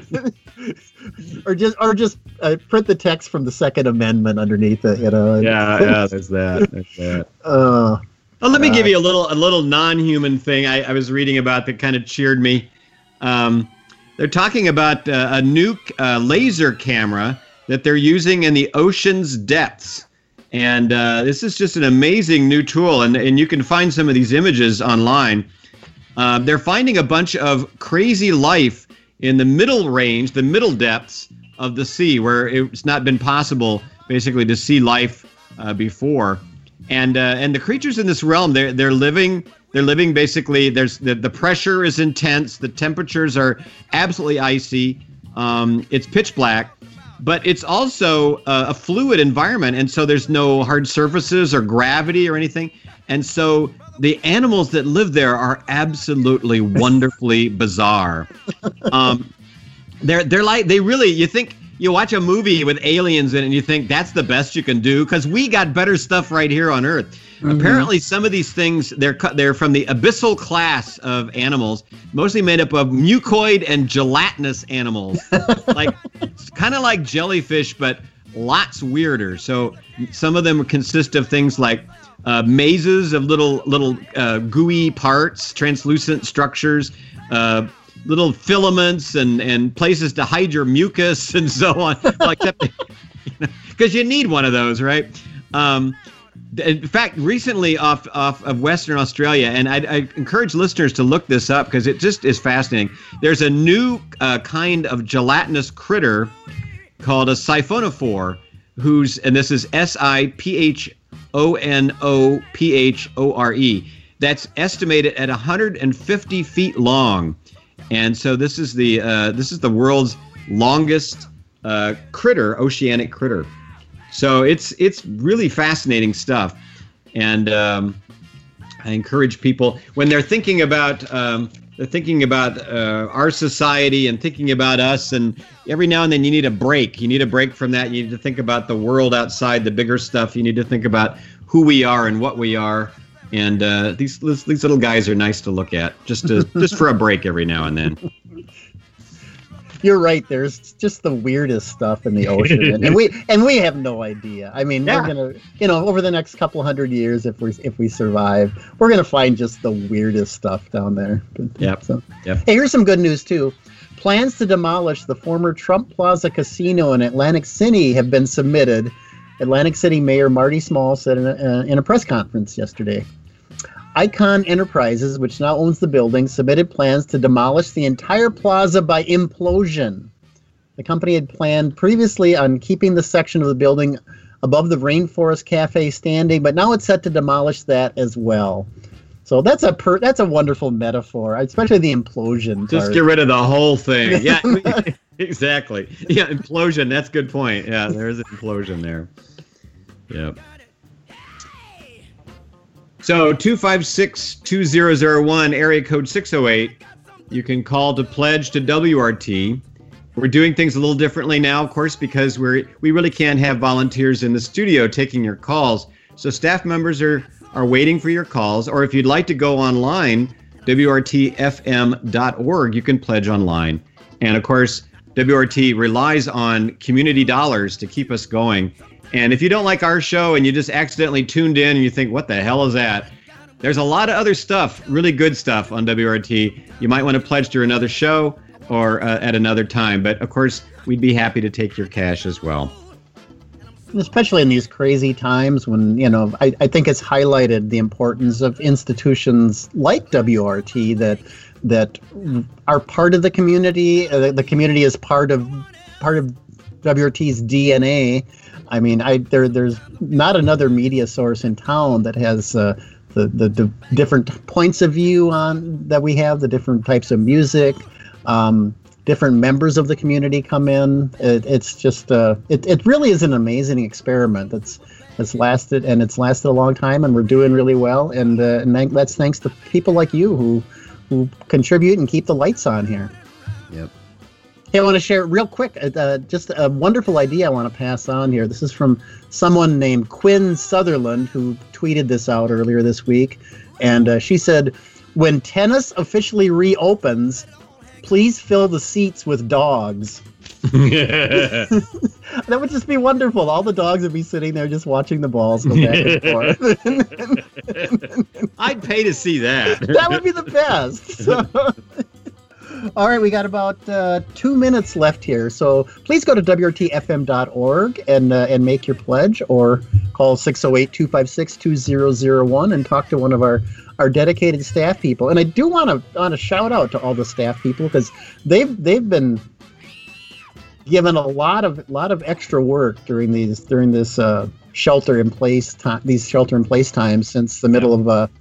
Or just print the text from the Second Amendment underneath it,
Yeah, there's that. Well, let me give you a little non-human thing I was reading about that kind of cheered me. They're talking about a new laser camera that they're using in the ocean's depths. And this is just an amazing new tool, and you can find some of these images online. They're finding a bunch of crazy life in the middle range, the middle depths of the sea, where it's not been possible, basically, to see life before. And the creatures in this realm, they're living basically. The pressure is intense, the temperatures are absolutely icy. It's pitch black. But it's also a fluid environment, and so there's no hard surfaces or gravity or anything. And so the animals that live there are absolutely wonderfully bizarre. They're like, they really, you think, you watch a movie with aliens in it and you think that's the best you can do because we got better stuff right here on Earth. Mm-hmm. Apparently, some of these things, they're from the abyssal class of animals, mostly made up of mucoid and gelatinous animals, like kind of like jellyfish, but lots weirder. So some of them consist of things like mazes of little gooey parts, translucent structures, little filaments and places to hide your mucus and so on. Except because you need one of those, right? In fact, recently off of Western Australia, and I encourage listeners to look this up because it just is fascinating. There's a new kind of gelatinous critter called a siphonophore, and this is Siphonophore, that's estimated at 150 feet long. And so this is the world's longest oceanic critter. So it's really fascinating stuff, and I encourage people when they're thinking about our society and thinking about us, and every now and then you need a break. You need a break from that. You need to think about the world outside, the bigger stuff. You need to think about who we are and what we are. And these little guys are nice to look at, just for a break every now and then.
You're right. There's just the weirdest stuff in the ocean, and we have no idea. I mean, we're gonna, over the next couple hundred years, if we survive, we're gonna find just the weirdest stuff down there.
Yep.
Hey, here's some good news too. Plans to demolish the former Trump Plaza Casino in Atlantic City have been submitted. Atlantic City Mayor Marty Small said in a press conference yesterday. Icon Enterprises, which now owns the building, submitted plans to demolish the entire plaza by implosion. The company had planned previously on keeping the section of the building above the Rainforest Cafe standing, but now it's set to demolish that as well. So that's a wonderful metaphor, especially the implosion
Just
part.
get rid of the whole thing. Yeah, exactly. Yeah, implosion. That's a good point. Yeah, there's an implosion there. Yep. So 256-2001, area code 608. You can call to pledge to WRT. We're doing things a little differently now, of course, because we really can't have volunteers in the studio taking your calls. So staff members are waiting for your calls, or if you'd like to go online, WRTFM.org, you can pledge online. And of course, WRT relies on community dollars to keep us going. And if you don't like our show and you just accidentally tuned in and you think, what the hell is that? There's a lot of other stuff, really good stuff on WRT. You might want to pledge to another show or at another time. But of course, we'd be happy to take your cash as well.
Especially in these crazy times when, you know, I think it's highlighted the importance of institutions like WRT that are part of the community. The community is part of WRT's DNA. I mean, there's not another media source in town that has the different points of view on that we have, the different types of music. Different members of the community come in. It's just it really is an amazing experiment that's lasted a long time, and we're doing really well. And that's thanks to people like you who contribute and keep the lights on here.
Yep.
Hey, I want to share real quick just a wonderful idea I want to pass on here. This is from someone named Quinn Sutherland, who tweeted this out earlier this week, and she said, "When tennis officially reopens, please fill the seats with dogs." That would just be wonderful. All the dogs would be sitting there just watching the balls go back and forth.
I'd pay to see that.
That would be the best. So, all right, we got about 2 minutes left here. So please go to WRTFM.org and make your pledge, or call 608-256-2001 and talk to one of our dedicated staff people. And I do want to shout out to all the staff people, because they've been given a lot of extra work during this shelter in place times since the middle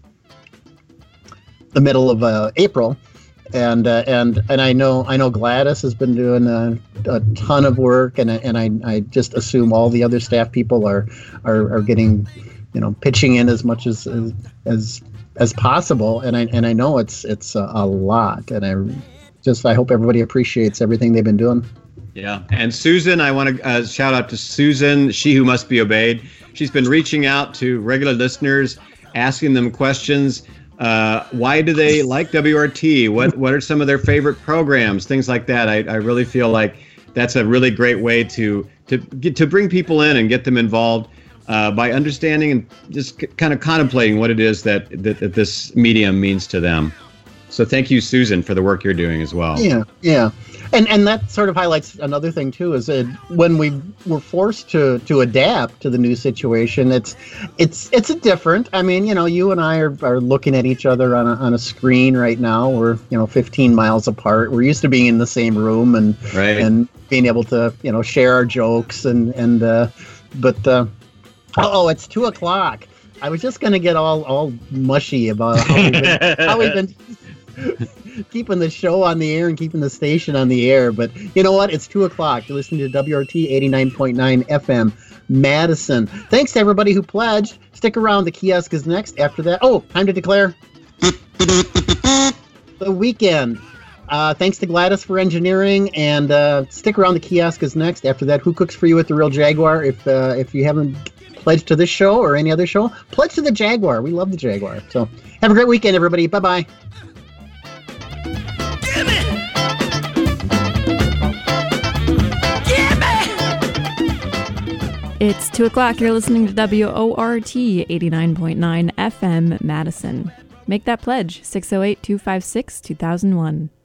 of April. And I know Gladys has been doing a ton of work, and I just assume all the other staff people are getting, pitching in as much as possible, and I know it's a lot, and I hope everybody appreciates everything they've been doing.
Yeah, and Susan, I want to shout out to Susan, she who must be obeyed. She's been reaching out to regular listeners, asking them questions. Why do they like WRT? What are some of their favorite programs? Things like that. I really feel like that's a really great way to bring people in and get them involved by understanding and just kind of contemplating what it is that this medium means to them. So thank you, Susan, for the work you're doing as well.
Yeah. And that sort of highlights another thing too, is that when we were forced to adapt to the new situation, it's a different. I mean, you and I are looking at each other on a screen right now. We're 15 miles apart. We're used to being in the same room and being able to share our jokes but it's 2:00. I was just gonna get all mushy about how we've been keeping the show on the air and keeping the station on the air, but you know what? It's 2:00. You're listening to WRT 89.9 FM, Madison. Thanks to everybody who pledged. Stick around. The kiosk is next. After that, time to declare the weekend. Thanks to Gladys for engineering, and stick around. The kiosk is next. After that, Who Cooks For You at the Real Jaguar? If you haven't pledged to this show or any other show, pledge to the Jaguar. We love the Jaguar. So have a great weekend, everybody. Bye-bye.
It's 2:00. You're listening to WORT 89.9 FM, Madison. Make that pledge, 608-256-2001.